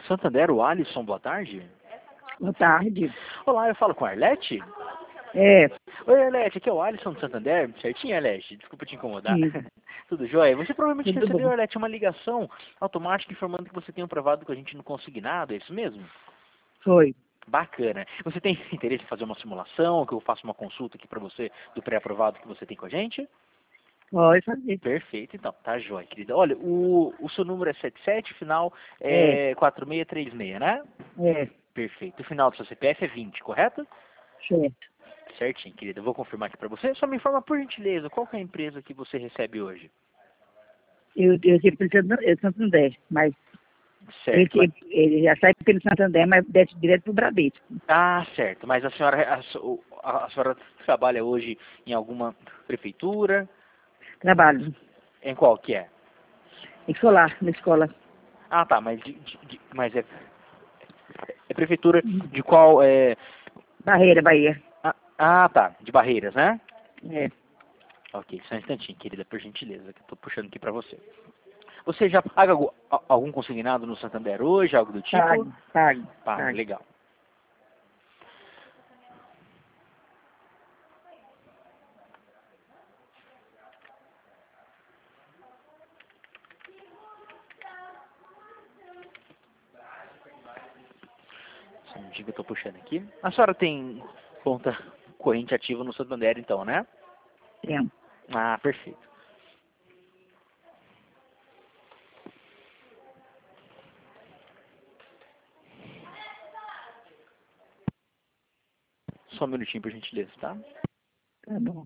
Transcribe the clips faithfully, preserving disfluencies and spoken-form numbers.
Santander, o Alisson, boa tarde. Boa tarde. Olá, eu falo com a Arlete? É, Oi, Arlete, aqui é o Alisson do Santander. Certinho, Arlete? Desculpa te incomodar. sim, Tudo jóia? Você provavelmente tudo recebeu, bom. Arlete, uma ligação automática informando que você tem aprovado com a gente no Consignado, é isso mesmo? Foi. Bacana. Você tem interesse em fazer uma simulação, que eu faça uma consulta aqui para você do pré-aprovado que você tem com a gente? Pode fazer. Perfeito, então. Tá jóia, querida. Olha, o, o seu número é setenta e sete, final É, é quatro seis três seis, né? é, Perfeito. O final do seu C P F é vinte, correto? certo. Certinho, querida. Eu vou confirmar aqui para você. Só me informa, por gentileza, qual que é a empresa que você recebe hoje? Eu, eu sempre preciso do Santander, mas ele, Certo. Mas... ele já sai pelo Santander, mas desce direto pro Bradesco. Ah, certo. Mas a senhora, a, so- a- a senhora trabalha hoje em alguma prefeitura? Trabalho. Em qual que é? Escolar, na escola. Ah, tá. Mas, de, de- de- mas é, é prefeitura de qual? É... Barreira, Bahia. Ah, ah, tá. De Barreiras, né? É, Ok, só um instantinho, querida, por gentileza, que eu tô puxando aqui para você. Você já paga algu- a- algum consignado no Santander hoje, algo do tipo? pague, pague, Paga, pague. legal. Só um minutinho que eu tô puxando aqui. A senhora tem conta corrente ativa no Santander, então, né? Tempo. Ah, perfeito. Só um minutinho, por gentileza, tá? Tá bom.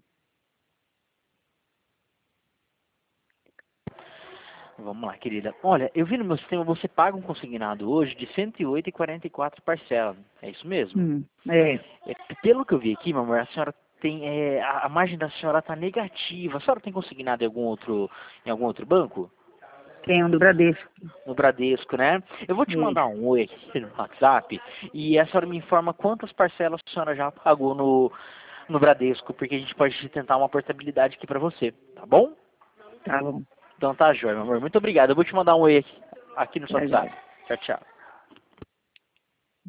Vamos lá, querida. Olha, eu vi no meu sistema, você paga um consignado hoje de cento e oito e quarenta e quatro parcelas. É isso mesmo? Hum, é, É, pelo que eu vi aqui, meu amor, a senhora tem, é, a, a margem da senhora está negativa. A senhora tem consignado em algum outro, em algum outro banco? tem um do Bradesco. No Bradesco, né? Eu vou te mandar Isso. um oi aqui no WhatsApp e a senhora me informa quantas parcelas a senhora já pagou no, no Bradesco, porque a gente pode tentar uma portabilidade aqui para você, tá bom? Tá bom. Então tá, jóia, meu amor. Muito obrigado. Eu vou te mandar um oi aqui, aqui no seu Tá, WhatsApp. joia. Tchau, tchau.